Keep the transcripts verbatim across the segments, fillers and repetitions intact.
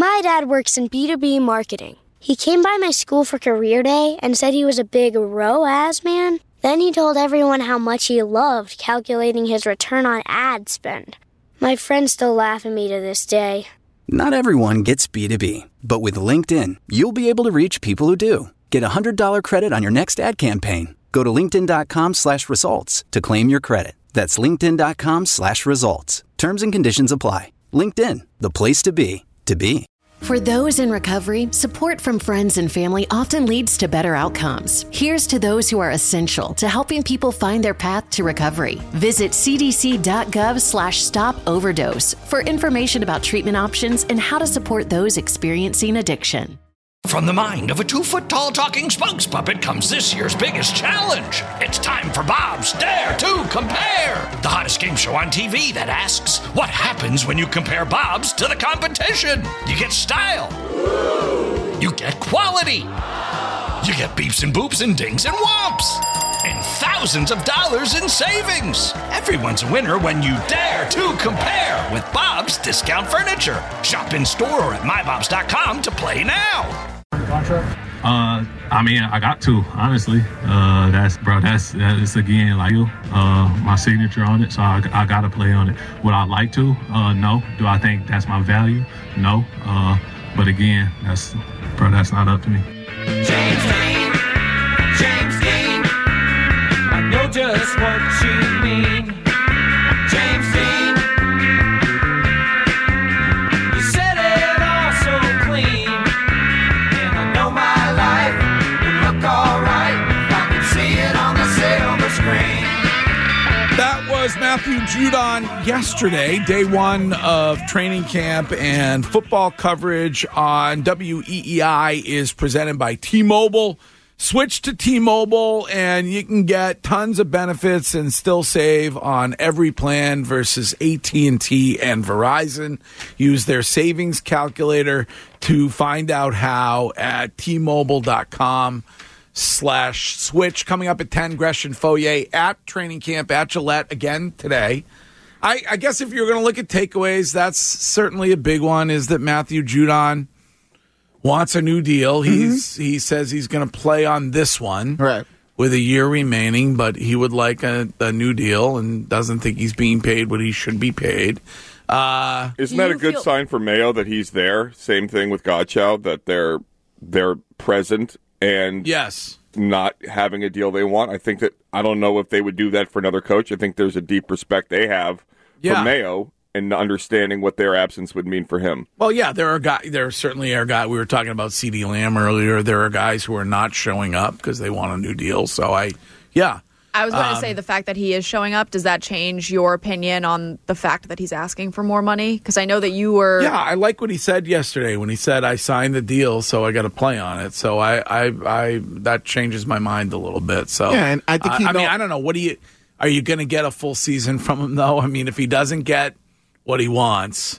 My dad works in B two B marketing. He came by my school for career day and said he was a big R O A S man. Then he told everyone how much he loved calculating his return on ad spend. My friends still laugh at me to this day. Not everyone gets B two B, but with LinkedIn, you'll be able to reach people who do. Get a one hundred dollars credit on your next ad campaign. Go to linkedin.com slash results to claim your credit. That's linkedin.com slash results. Terms and conditions apply. LinkedIn, the place to be, to be. For those in recovery, support from friends and family often leads to better outcomes. Here's to those who are essential to helping people find their path to recovery. Visit cdc.gov slash stop overdose for information about treatment options and how to support those experiencing addiction. From the mind of a two-foot-tall talking spokes puppet comes this year's biggest challenge. It's time for Bob's Dare to Compare, the hottest game show on T V that asks, what happens when you compare Bob's to the competition? You get style. You get quality. You get beeps and boops and dings and whomps. And thousands of dollars in savings. Everyone's a winner when you dare to compare with Bob's Discount Furniture. Shop in store or at my bobs dot com to play now. Contract? Uh, I mean, I got to, honestly. Uh, that's, bro, that's, that's again, like, uh, my signature on it, so I, I got to play on it. Would I like to? Uh, no. Do I think that's my value? No. Uh, but again, that's, bro, that's not up to me. James Dean, James Dean, I know just what you mean. James Dean, you said it all so clean, and I know my life will look alright if I can see it on the silver screen. That was Matthew Judon yesterday, day one of training camp, and football coverage on W E E I is presented by T-Mobile. Switch to T-Mobile, and you can get tons of benefits and still save on every plan versus A T and T and Verizon. Use their savings calculator to find out how at T-Mobile.com slash switch. Coming up at ten, Gresh and Foyer at training camp at Gillette again today. I, I guess if you're going to look at takeaways, that's certainly a big one, is that Matthew Judon wants a new deal. He's mm-hmm. He says he's going to play on this one right. with a year remaining, but he would like a, a new deal and doesn't think he's being paid what he should be paid. Uh, Isn't that a good feel- sign for Mayo that he's there? Same thing with Godchow, that they're they're present and yes. not having a deal they want. I think that, I don't know if they would do that for another coach. I think there's a deep respect they have yeah. for Mayo and understanding what their absence would mean for him. Well, yeah, there are guys. There certainly are guys. We were talking about CeeDee Lamb earlier. There are guys who are not showing up because they want a new deal. So I, yeah. I was going to um, say the fact that he is showing up, does that change your opinion on the fact that he's asking for more money? Because I know that you were... Yeah, I like what he said yesterday when he said, I signed the deal, so I got to play on it. So I, I, I, that changes my mind a little bit. So yeah, and I think he I, I know- mean, I don't know. What do you... Are you going to get a full season from him, though? I mean, if he doesn't get what he wants,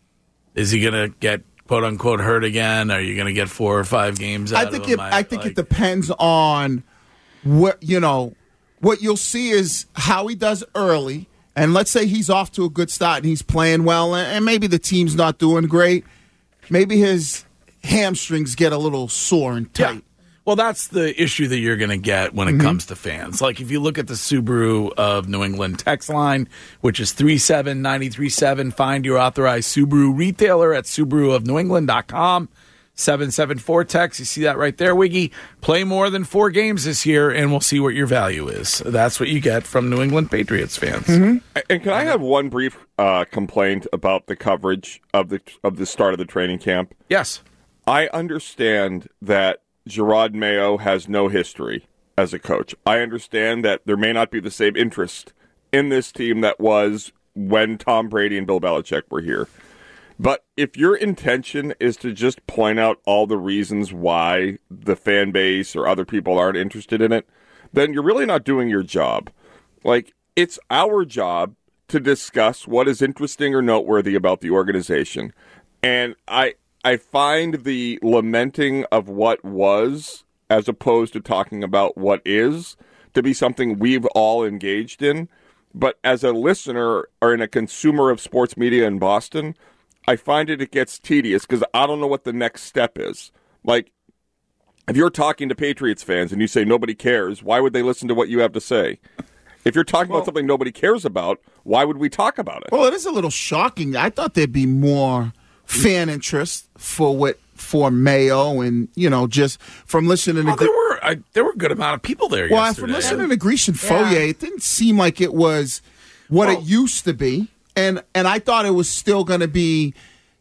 is he going to get, quote-unquote, hurt again? Are you going to get four or five games out I think of him? It, I, I think like, it depends on what, you know... What you'll see is how he does early, and let's say he's off to a good start and he's playing well, and maybe the team's not doing great. Maybe his hamstrings get a little sore and tight. Yeah. Well, that's the issue that you're going to get when it mm-hmm. comes to fans. Like if you look at the Subaru of New England text line, which is three seven nine three seven, find your authorized Subaru retailer at Subaru of New England dot com. seven seven four text. You see that right there, Wiggy. Play more than four games this year, and we'll see what your value is. That's what you get from New England Patriots fans. Mm-hmm. And can I have one brief uh, complaint about the coverage of the of the start of the training camp? Yes. I understand that Gerard Mayo has no history as a coach. I understand that there may not be the same interest in this team that was when Tom Brady and Bill Belichick were here. But if your intention is to just point out all the reasons why the fan base or other people aren't interested in it, then you're really not doing your job. Like, it's our job to discuss what is interesting or noteworthy about the organization. And I I find the lamenting of what was, as opposed to talking about what is, to be something we've all engaged in. But as a listener or in a consumer of sports media in Boston, I find it it gets tedious because I don't know what the next step is. Like, if you're talking to Patriots fans and you say nobody cares, why would they listen to what you have to say? If you're talking well, about something nobody cares about, why would we talk about it? Well, it is a little shocking. I thought there'd be more fan interest for what for Mayo, and you know, just from listening to oh, there were I, there were a good amount of people there. Well, yesterday. from listening to Grecian Foyer, yeah. it didn't seem like it was what well, it used to be, and and I thought it was still going to be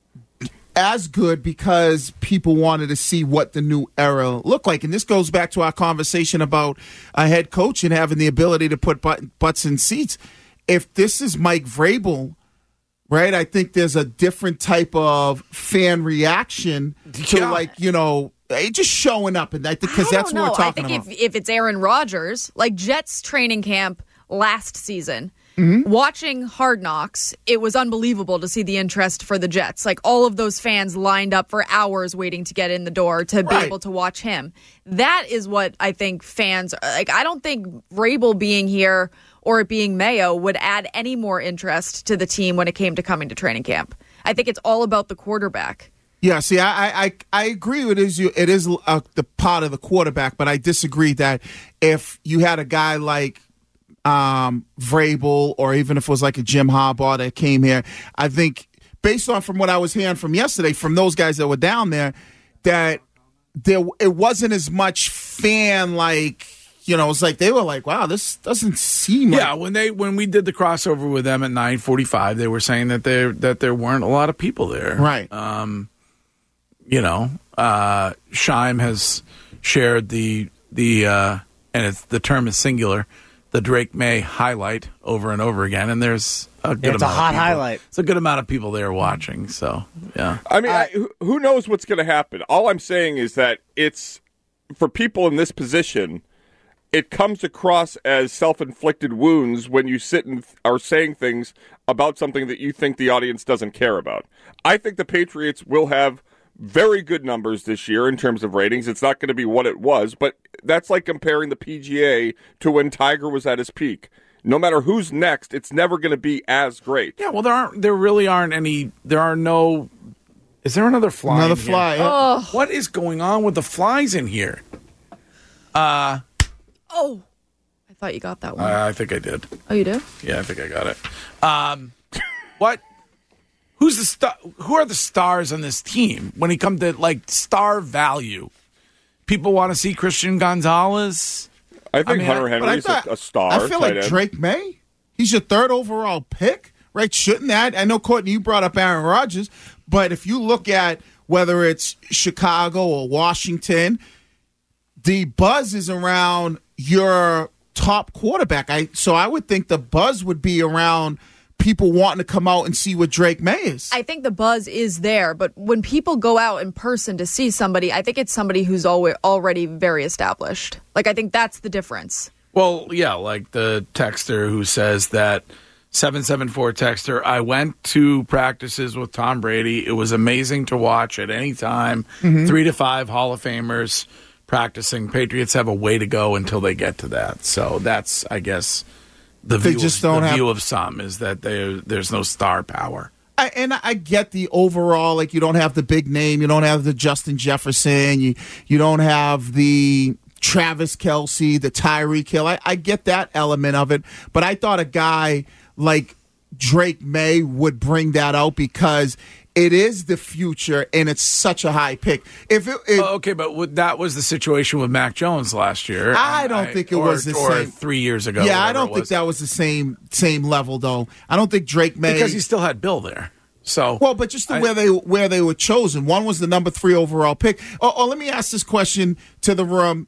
as good because people wanted to see what the new era looked like. And this goes back to our conversation about a head coach and having the ability to put butt, butts in seats. If this is Mike Vrabel, right, I think there's a different type of fan reaction to, yeah. like, you know, just showing up. And I think because that's know. what we're talking I think about. If, if it's Aaron Rodgers, like Jets training camp last season, Mm-hmm. watching Hard Knocks, it was unbelievable to see the interest for the Jets. Like, all of those fans lined up for hours waiting to get in the door to be right. able to watch him. That is what I think fans, like, I don't think Vrabel being here or it being Mayo would add any more interest to the team when it came to coming to training camp. I think it's all about the quarterback. Yeah, see, I I, I agree. It is you. It is uh, the part of the quarterback, but I disagree that if you had a guy like Um, Vrabel, or even if it was like a Jim Harbaugh that came here, I think based on from what I was hearing from yesterday from those guys that were down there, that there it wasn't as much fan like, you know, it's like they were like, wow, this doesn't seem yeah like. when they when we did the crossover with them at nine forty-five, they were saying that there that there weren't a lot of people there, right? Um, you know, uh, Scheim has shared the the uh, and it's the term is singular. The Drake May highlight over and over again, and there's a good it's amount a hot of people. highlight. It's a good amount of people there watching. So, yeah. I mean, uh, I, who knows what's going to happen? All I'm saying is that it's for people in this position. It comes across as self-inflicted wounds when you sit and are saying things about something that you think the audience doesn't care about. I think the Patriots will have very good numbers this year in terms of ratings. It's not going to be what it was, but that's like comparing the P G A to when Tiger was at his peak. No matter who's next, it's never going to be as great. Yeah, well, there aren't. There really aren't any. There are no. Is there another fly? Another in here? fly. Yeah. Oh. What is going on with the flies in here? Uh oh, I thought you got that one. I think I did. Oh, you do? Yeah, I think I got it. Um, what? Who's the star? Who are the stars on this team when it comes to like star value? People want to see Christian Gonzalez. I think I mean, Hunter Henry's thought, a, a star. I feel like end. Drake May. He's your third overall pick, right? Shouldn't that? I know, Courtney, you brought up Aaron Rodgers, but if you look at whether it's Chicago or Washington, the buzz is around your top quarterback. I so I would think the buzz would be around people wanting to come out and see what Drake May is. I think the buzz is there, but when people go out in person to see somebody, I think it's somebody who's al- already very established. Like, I think that's the difference. Well, yeah, like the texter who says that seven seven four texter, I went to practices with Tom Brady. It was amazing to watch at any time. Mm-hmm. Three to five Hall of Famers practicing. Patriots have a way to go until they get to that. So that's, I guess, the they view, just of, don't the have... view of some is that they, there's no star power. I, and I get the overall, like, you don't have the big name, you don't have the Justin Jefferson, you you don't have the Travis Kelce, the Tyreek Hill. I, I get that element of it, but I thought a guy like Drake May would bring that out because it is the future, and it's such a high pick. If it, it oh, okay, but w- that was the situation with Mac Jones last year. I don't I, think it or, was the or same. three years ago. Yeah, I don't think that was the same same level, though. I don't think Drake May because he still had Bill there. So well, but just the I, where they where they were chosen. One was the number three overall pick. Oh, oh, let me ask this question to the room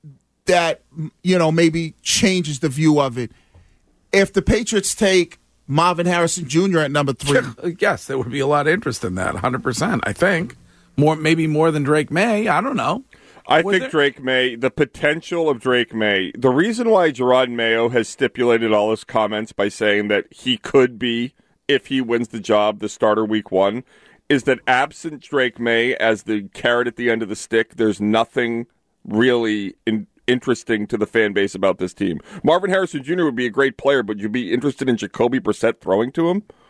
that you know maybe changes the view of it. If the Patriots take Marvin Harrison Junior at number three. Yes, there would be a lot of interest in that, one hundred percent, I think. More, maybe more than Drake May. I don't know. I Was think there? Drake May, the potential of Drake May, the reason why Gerard Mayo has stipulated all his comments by saying that he could be, if he wins the job, the starter week one, is that absent Drake May as the carrot at the end of the stick, there's nothing really in interesting to the fan base about this team. Marvin Harrison Junior would be a great player, but you'd be interested in Jacoby Brissett throwing to him?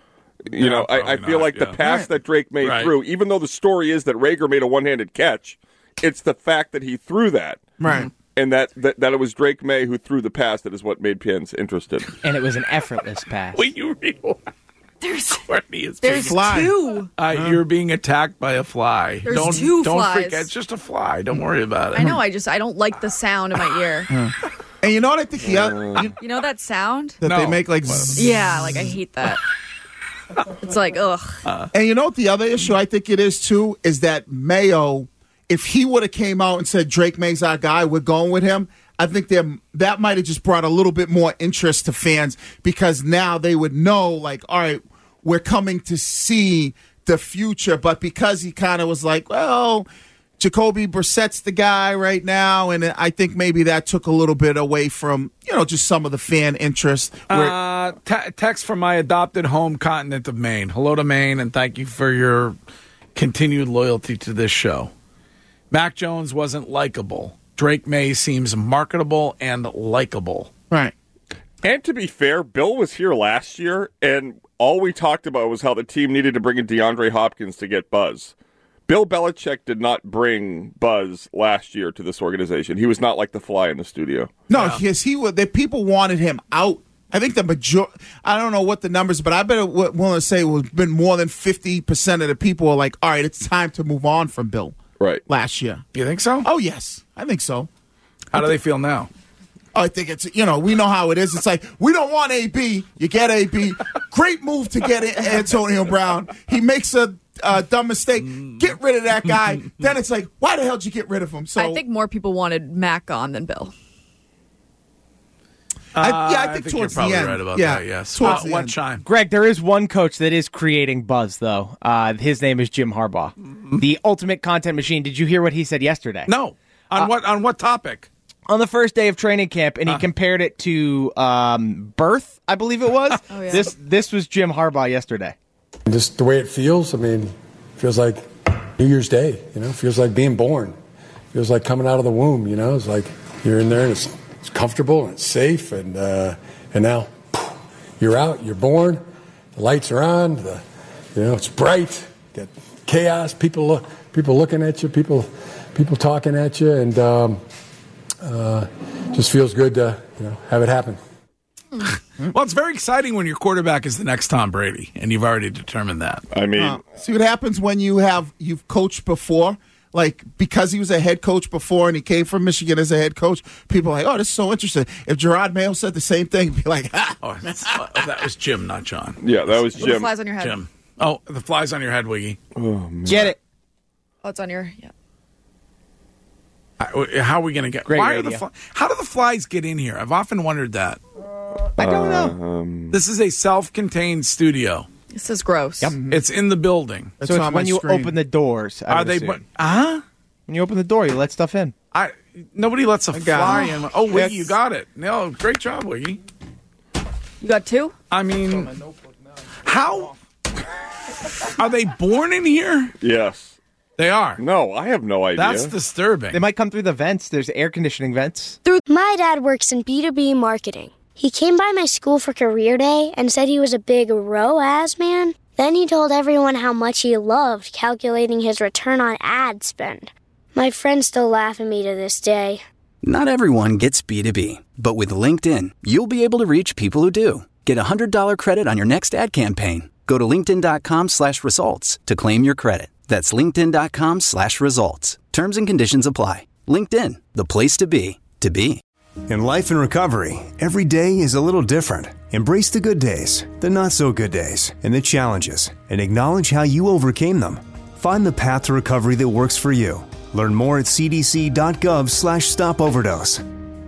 You No, know, I, I probably feel not, like the yeah. pass Right. that Drake made Right. through, even though the story is that Rager made a one-handed catch, it's the fact that he threw that. Right. And that, that, that it was Drake May who threw the pass that is what made fans interested. And it was an effortless pass. When you realize There's Courtney is there's being, Fly. two. uh, you're being attacked by a fly. There's don't, two don't flies. freak out. It's just a fly. Don't worry about it. I know. I just I don't like the sound in my ear. And you know what I think the other, you- You know that sound? that No. they make like zzz. Yeah, like I hate that. It's like ugh. And you know what the other issue I think it is too is that Mayo, if he would have came out and said Drake May's our guy, we're going with him, I think there that might have just brought a little bit more interest to fans because now they would know, like, all right, we're coming to see the future. But because he kind of was like, well, Jacoby Brissett's the guy right now, and I think maybe that took a little bit away from, you know, just some of the fan interest. Where, Uh, te- text from my adopted home continent of Maine. Hello to Maine, and thank you for your continued loyalty to this show. Mac Jones wasn't likable. Drake May seems marketable and likable. right. And to be fair, Bill was here last year, and all we talked about was how the team needed to bring in DeAndre Hopkins to get buzz. Bill Belichick did not bring buzz last year to this organization. He was not like the fly in the studio. No, yes, he would. The people wanted him out. I think the major. I don't know what the numbers, but I bet it would willing to say it would have been more than fifty percent of the people were like, "All right, it's time to move on from Bill." Right. Last year. You think so? Oh yes, I think so. How do they feel now? I think it's, you know, we know how it is. It's like, we don't want A B. You get A B. Great move to get Antonio Brown. He makes a uh, dumb mistake. Get rid of that guy. Then it's like, why the hell did you get rid of him? So I think more people wanted Mac on than Bill. I, yeah, I Uh, think, I think towards you're probably the end. right about yeah, that, yes. Towards Uh, the what end. chime? Greg, there is one coach that is creating buzz, though. Uh, his name is Jim Harbaugh, the ultimate content machine. Did you hear what he said yesterday? No. On what on what topic? On the first day of training camp, and he compared it to um, birth, I believe it was. Oh, yeah. This this was Jim Harbaugh yesterday. Just the way it feels, I mean, feels like New Year's Day, you know, feels like being born. Feels like coming out of the womb, you know, it's like you're in there and it's, it's comfortable and it's safe, and uh, and now you're out, you're born, the lights are on, the, you know, it's bright, got chaos, people look, people looking at you, people people talking at you, and um, uh, just feels good to, you know, have it happen. Well, it's very exciting when your quarterback is the next Tom Brady, and you've already determined that. I mean, Uh, see what happens when you have you've coached before, like because he was a head coach before and he came from Michigan as a head coach. People are like, oh, this is so interesting. If Gerard Mayo said the same thing, be like, ah. Oh, that's, uh, that was Jim, not John. yeah, that was What Jim. flies on your head? Jim. Oh, the flies on your head, Wiggy. Get it? Oh, it's on your yeah. I- How are we going to get? Great why are the radio. fly, How do the flies get in here? I've often wondered that. I don't know. This is a self-contained studio. This is gross. It's in the building. It's So it's on my when you screen. open the doors. I Are would they? assume. Huh? When you open the door, you let stuff in. I nobody lets a got fly it. in. Oh, Wiggy, That's- you got it. No, great job, Wiggy. You got two? I mean, how are they born in here? Yes. They are. No, I have no idea. That's disturbing. They might come through the vents. There's air conditioning vents. My dad works in B two B marketing. He came by my school for career day and said he was a big R O A S man. Then he told everyone how much he loved calculating his return on ad spend. My friends still laugh at me to this day. Not everyone gets B two B, but with LinkedIn, you'll be able to reach people who do. Get a one hundred dollars credit on your next ad campaign. Go to linkedin.com slash results to claim your credit. That's linkedin.com slash results. Terms and conditions apply. LinkedIn, the place to be, to be. In life and recovery, every day is a little different. Embrace the good days, the not so good days, and the challenges, and acknowledge how you overcame them. Find the path to recovery that works for you. Learn more at cdc.gov slash stop overdose.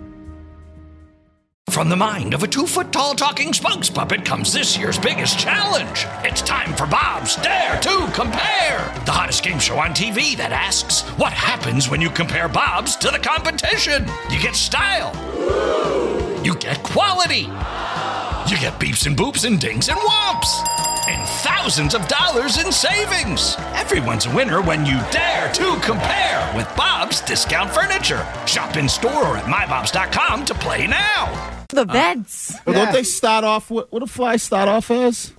From the mind of a two-foot-tall talking spokes puppet comes this year's biggest challenge. It's time for Bob's Dare to Compare, the hottest game show on T V that asks, what happens when you compare Bob's to the competition? You get style. You get quality. You get beeps and boops and dings and whomps. And thousands of dollars in savings. Everyone's a winner when you dare to compare with Bob's Discount Furniture. Shop in store or at my bobs dot com to play now. The beds. Well, don't they start off, what, what do flies start off as?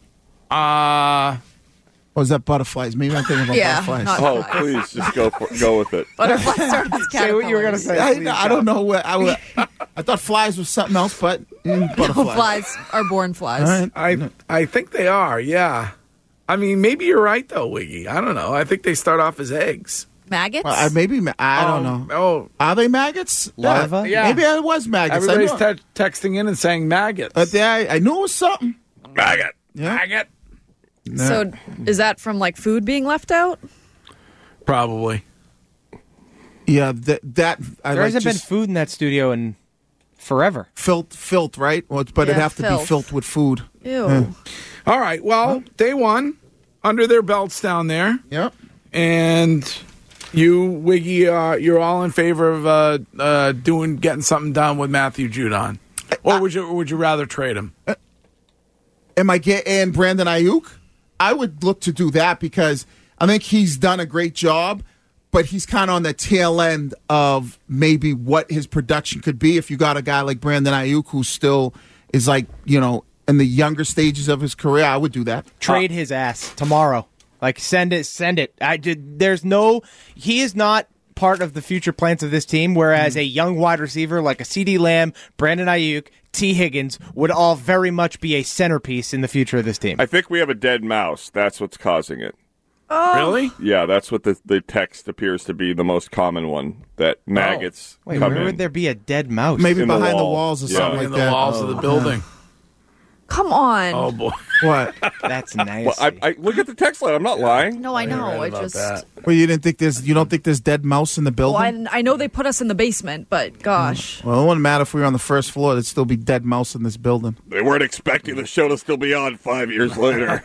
Uh, or is that butterflies? Maybe I'm thinking about Yeah, butterflies. not Oh, please, just go for, go with it. Butterflies are as Say what you were gonna caterpillars. say. I, I don't know what I would. I thought flies was something else, but mm, butterflies. Flies are born flies. All right. I I think they are, yeah. I mean, maybe you're right, though, Wiggy. I don't know. I think they start off as eggs. Maggots? Well, I, maybe ma- I don't Oh, know. Oh, Are they maggots? Larva? Yeah. Maybe it was maggots. I, everybody's knew, te- texting in and saying maggots. but they, I knew it was something. maggot. Yeah. Maggot. So is that from like food being left out? Probably. Yeah, that that I There like hasn't been just food in that studio in forever. Filt, filt, right? Well, it's- but it'd Yeah, have to be filth. filled with food. Ew. All right. Well, day one, under their belts down there. Yep. And you, Wiggy, uh, you're all in favor of uh, uh, doing getting something done with Matthew Judon, or would you or would you rather trade him? Am I getting Brandon Ayuk? I would look to do that because I think he's done a great job, but he's kind of on the tail end of maybe what his production could be if you got a guy like Brandon Ayuk who still is like, you know, in the younger stages of his career. I would do that. Trade his ass tomorrow. Like send it, send it. I did. There's no. He is not part of the future plans of this team. Whereas a young wide receiver like a CeeDee Lamb, Brandon Ayuk, T. Higgins would all very much be a centerpiece in the future of this team. I think we have a dead mouse. That's what's causing it. Really? Yeah, that's what the the text appears to be the most common one. That maggots Wait, come where in. would there be a dead mouse? Maybe In the behind the, wall. walls or Yeah. something In like the that. walls of the building. Come on. Oh boy. What? That's nice. Well, I, I look at the text line. I'm not lying. No, I know. I right about just. that. Well, you didn't think there's you don't think there's dead mouse in the Well, building? I, I know they put us in the basement, but gosh. Well, it wouldn't matter if we were on the first floor. There'd still be dead mouse in this building. They weren't expecting the show to still be on five years later.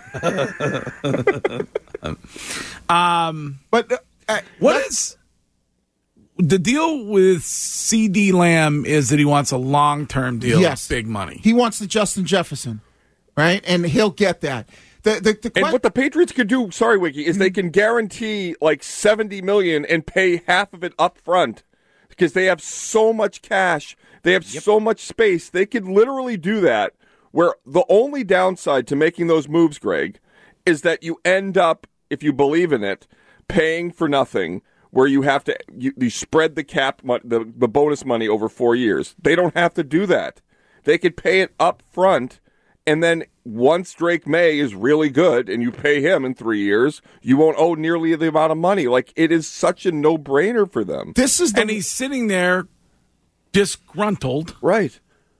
But uh, uh, What is the deal with C D Lamb? Is that he wants a long term deal? Yes. With big money. he wants the Justin Jefferson, right? And he'll get that. The the, the And que- what the Patriots could do, sorry, Wiki, is they can guarantee like seventy million dollars and pay half of it up front because they have so much cash. They have so much space. They could literally do that where the only downside to making those moves, Greg, is that you end up, if you believe in it, paying for nothing where you have to you, you spread the cap, mo- the, the bonus money over four years. They don't have to do that. They could pay it up front. And then once Drake May is really good and you pay him in three years, you won't owe nearly the amount of money. Like, it is such a no-brainer for them. this is the And he's sitting there disgruntled Right.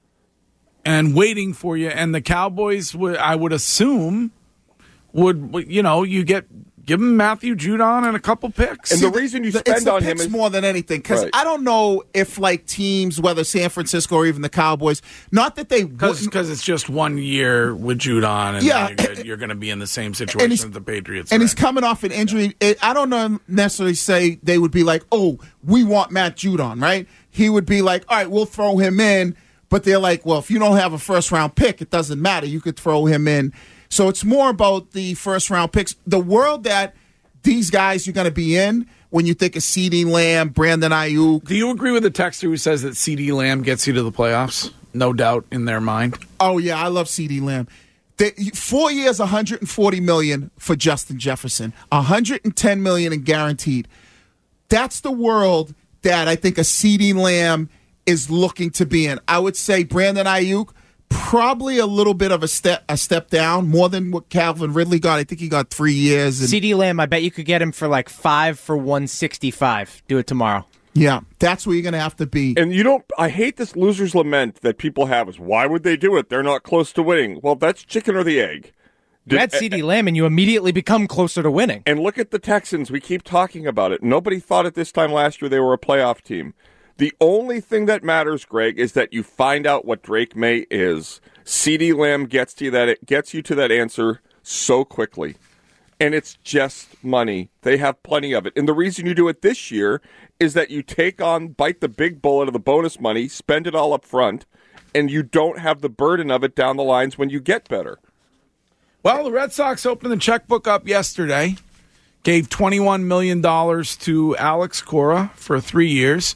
and waiting for you. And the Cowboys, would, I would assume, would, would, you know, you get give him Matthew Judon and a couple picks. And the reason you the- spend it's the on him picks is more than anything because Right. I don't know if like teams, whether San Francisco or even the Cowboys, not that they Because wouldn't- it's just one year with Judon, and Yeah. then you're, good. You're going to be in the same situation he's- that the Patriots and are he's in. coming off an injury. It, I don't know necessarily say they would be like, oh, we want Matt Judon, right? He would be like, all right, we'll throw him in. But they're like, well, if you don't have a first round pick, it doesn't matter. You could throw him in. So it's more about the first round picks. The world that these guys you're going to be in when you think of CeeDee Lamb, Brandon Ayuk. Do you agree with the texter who says that CeeDee Lamb gets you to the playoffs? No doubt in their mind. Oh yeah, I love CeeDee Lamb. They, four years, one hundred forty million dollars for Justin Jefferson, one hundred ten million dollars in guaranteed. That's the world that I think a CeeDee Lamb is looking to be in. I would say Brandon Ayuk, probably a little bit of a step a step down, more than what Calvin Ridley got. I think he got three years. And, CeeDee Lamb, I bet you could get him for like five for one sixty-five. Do it tomorrow. yeah, that's where you're going to have to be. And you don't, I hate this loser's lament that people have is, why would they do it? They're not close to winning. Well, that's chicken or the egg. You add CeeDee Lamb and you immediately become closer to winning. And look at the Texans. We keep talking about it. Nobody thought at this time last year they were a playoff team. The only thing that matters, Greg, is that you find out what Drake May is. CeeDee Lamb gets to you that it gets you to that answer so quickly. And it's just money. They have plenty of it. And the reason you do it this year is that you take on, bite the big bullet of the bonus money, spend it all up front, and you don't have the burden of it down the lines when you get better. Well, the Red Sox opened the checkbook up yesterday, gave twenty-one million dollars to Alex Cora for three years,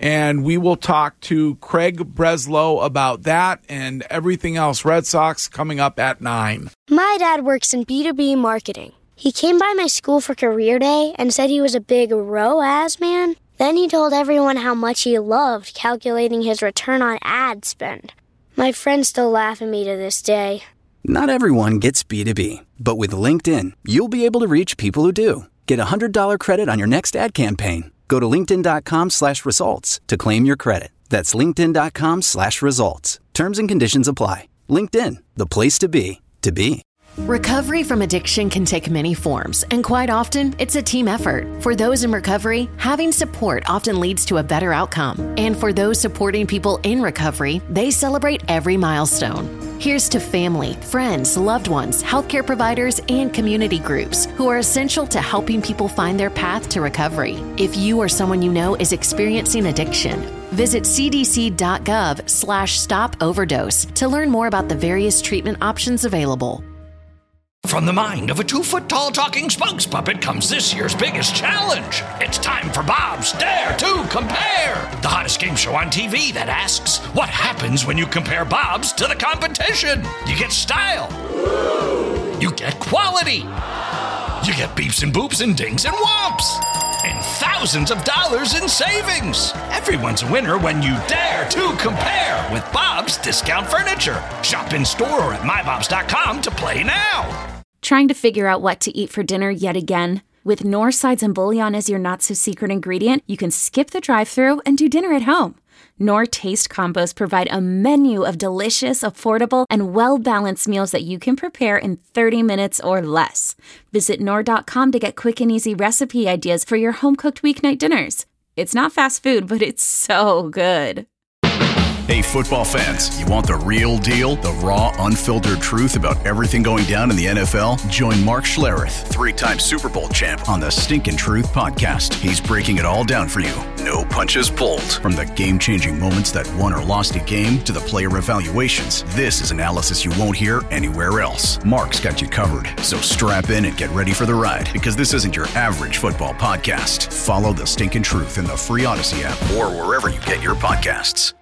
And we will talk to Craig Breslow about that and everything else Red Sox coming up at nine. My dad works in B two B marketing. He came by my school for career day and said he was a big R O A S man. Then he told everyone how much he loved calculating his return on ad spend. My friends still laugh at me to this day. Not everyone gets B two B, but with LinkedIn, you'll be able to reach people who do. Get a one hundred dollars credit on your next ad campaign. Go to linkedin.com slash results to claim your credit. That's linkedin.com slash results. Terms and conditions apply. LinkedIn, the place to be, to be. Recovery from addiction can take many forms, and quite often, it's a team effort. For those in recovery, having support often leads to a better outcome. And for those supporting people in recovery, they celebrate every milestone. Here's to family, friends, loved ones, healthcare providers, and community groups who are essential to helping people find their path to recovery. If you or someone you know is experiencing addiction, visit cdc.gov slash stop overdose to learn more about the various treatment options available. From the mind of a two-foot-tall talking spokes puppet comes this year's biggest challenge. It's time for Bob's Dare to Compare, the hottest game show on T V that asks, what happens when you compare Bob's to the competition? You get style. You get quality. You get beeps and boops and dings and whomps. And thousands of dollars in savings. Everyone's a winner when you dare to compare with Bob's Discount Furniture. Shop in store or at my bobs dot com to play now. Trying to figure out what to eat for dinner yet again? With Knorr sides and bouillon as your not-so-secret ingredient, you can skip the drive-thru and do dinner at home. Knorr Taste Combos provide a menu of delicious, affordable, and well-balanced meals that you can prepare in thirty minutes or less. Visit Knorr dot com to get quick and easy recipe ideas for your home-cooked weeknight dinners. It's not fast food, but it's so good. Hey, football fans, you want the real deal, the raw, unfiltered truth about everything going down in the N F L? Join Mark Schlereth, three-time Super Bowl champ, on the Stinkin' Truth podcast. He's breaking it all down for you. No punches pulled. From the game-changing moments that won or lost a game to the player evaluations, this is analysis you won't hear anywhere else. Mark's got you covered, so strap in and get ready for the ride, because this isn't your average football podcast. Follow the Stinkin' Truth in the free Odyssey app or wherever you get your podcasts.